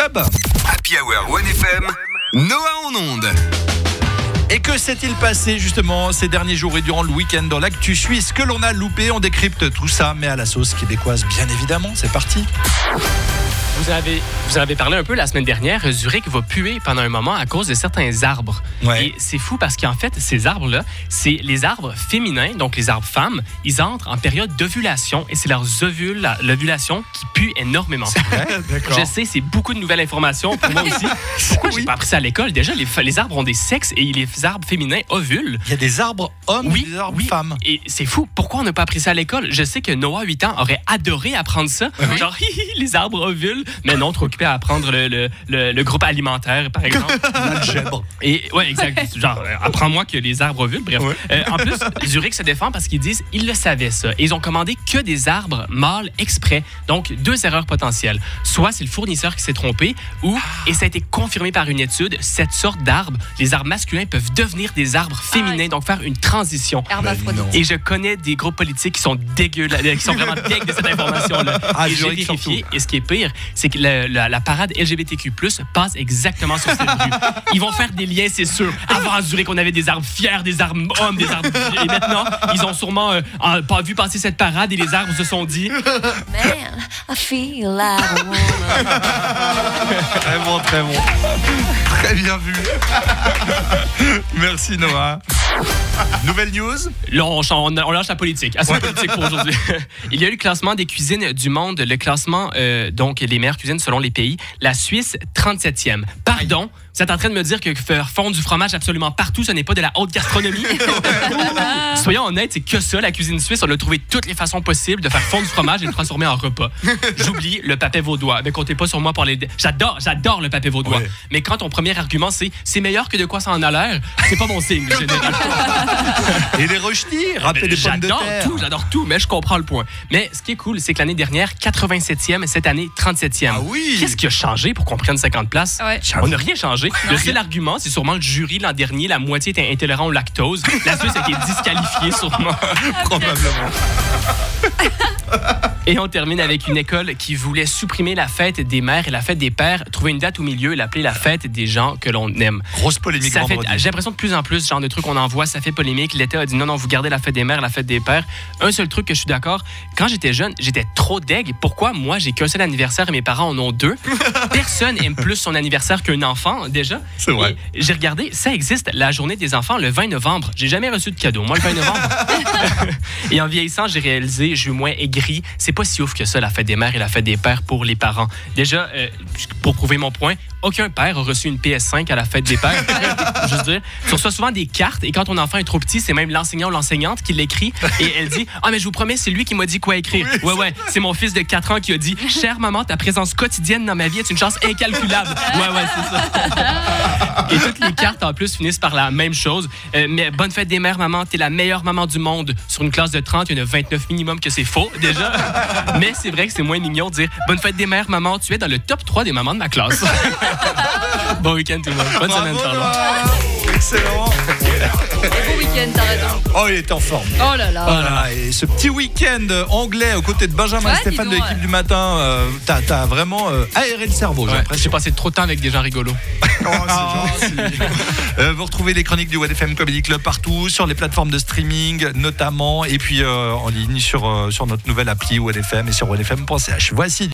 club. Happy Hour 1FM, Noah en onde. Et que s'est-il passé justement ces derniers jours et durant le week-end dans l'actu suisse? Que l'on a loupé, on décrypte tout ça, mais à la sauce québécoise bien évidemment. C'est parti. Vous en avez parlé un peu la semaine dernière. Zurich va puer pendant un moment à cause de certains arbres. Ouais. Et c'est fou parce qu'en fait, ces arbres-là, c'est les arbres féminins, donc les arbres femmes. Ils entrent en période d'ovulation et c'est l'ovulation qui pue énormément. D'accord. Je sais, c'est beaucoup de nouvelles informations pour moi aussi. Pourquoi j'ai pas appris ça à l'école? Déjà, les arbres ont des sexes et les arbres féminins ovulent. Il y a des arbres hommes et des arbres femmes. Et c'est fou. Pourquoi on n'a pas appris ça à l'école? Je sais que Noah, 8 ans, aurait adoré apprendre ça. Genre, les arbres ovulent. Mais non, trop occupé à apprendre le groupe alimentaire, par exemple. L'algèbre. Et ouais, exact. Genre, apprends-moi que les arbres ovulent. Bref. Ouais. En plus, Zurich se défend parce qu'ils disent ils le savaient ça. Et ils ont commandé que des arbres mâles exprès. Donc, 2 erreurs potentielles. Soit c'est le fournisseur qui s'est trompé, ou, et ça a été confirmé par une étude, cette sorte d'arbres, les arbres masculins peuvent devenir des arbres féminins, donc faire une transition. Hermaphrodite. Et je connais des groupes politiques qui sont dégueulasses, qui sont vraiment dégueux de cette information-là. Ah, et j'ai Zurich vérifié. surtout. Et ce qui est pire, c'est que la parade LGBTQ+, passe exactement sur cette rue. Ils vont faire des liens, c'est sûr. Avant à Zurich, on avait des arbres fiers, des arbres hommes, des arbres... Et maintenant, ils ont sûrement pas vu passer cette parade et les arbres se sont dit... Man, I feel like a woman. Très bon, très bon. Très bien vu. Merci Noah. Nouvelle news. Là, on lâche la politique. Assez politique pour aujourd'hui. Il y a eu le classement des cuisines du monde, le classement, donc les meilleures cuisines selon les pays. La Suisse, 37e. Pardon, vous êtes en train de me dire que faire fondre du fromage absolument partout, ce n'est pas de la haute gastronomie? Soyons honnêtes, c'est que ça, la cuisine suisse. On a trouvé toutes les façons possibles de faire fondre du fromage et de le transformer en repas. J'oublie le papé vaudois. Mais comptez pas sur moi pour les... J'adore le papé vaudois. Ouais. Mais quand ton premier argument, c'est meilleur que de quoi ça en a l'air, c'est pas mon signe, généralement. Et les rejetis, râper des pommes de terre. J'adore tout, mais je comprends le point. Mais ce qui est cool, c'est que l'année dernière, 87e, cette année, 37e. Ah oui. Qu'est-ce qui a changé pour qu'on prenne 50 places? Ouais. On n'a rien changé. Le seul argument, c'est sûrement le jury l'an dernier, la moitié était intolérant au lactose. La Suisse a été disqualifiée sûrement. Probablement. Et on termine avec une école qui voulait supprimer la fête des mères et la fête des pères, trouver une date au milieu et l'appeler la fête des gens que l'on aime. Grosse polémique Ça fait, vendredi. j'ai l'impression de plus en plus, ce genre de trucs qu'on envoie, ça fait polémique. L'État a dit non, vous gardez la fête des mères, la fête des pères. Un seul truc que je suis d'accord, quand j'étais jeune, j'étais trop deg. Pourquoi moi, j'ai qu'un seul anniversaire et mes parents en ont 2? Personne aime plus son anniversaire qu'un enfant, déjà. C'est vrai. Et j'ai regardé, ça existe, la journée des enfants, le 20 novembre. J'ai jamais reçu de cadeau, moi, le 20 novembre. Et en vieillissant, j'ai réalisé, je suis moins aigri. C'est pas si ouf que ça, la fête des mères et la fête des pères pour les parents. Déjà, pour prouver mon point, aucun père a reçu une PS5 à la fête des pères. Juste dire, tu reçois souvent des cartes et quand ton enfant est trop petit, c'est même l'enseignant ou l'enseignante qui l'écrit et elle dit « Ah, mais je vous promets, c'est lui qui m'a dit quoi écrire. » Ouais, c'est mon fils de 4 ans qui a dit « Chère maman, ta présence quotidienne dans ma vie est une chance incalculable. » Ouais, c'est ça. Et toutes les cartes, en plus, finissent par la même chose. Mais bonne fête des mères, maman, t'es la meilleure maman du monde. Sur une classe de 30, il y en a 29 minimum que c'est faux, déjà. Mais c'est vrai que c'est moins mignon de dire bonne fête des mères, maman, tu es dans le top 3 des mamans de ma classe. Bon week-end tout le monde. Bonne Bravo, semaine, pardon. Noah. Excellent. Bon week-end, t'as raison. Oh, il était en forme. Oh là là. Voilà, et ce petit week-end anglais aux côtés de Benjamin et Ouais, Stéphane de dis donc, l'équipe du matin, t'as vraiment aéré le cerveau, j'ai Ouais, l'impression. j'ai passé trop de temps avec des gens rigolos. Vous retrouvez les chroniques du OneFM Comedy Club partout, sur les plateformes de streaming notamment, et puis en ligne sur notre nouvelle appli OneFM et sur onefm.ch. Voici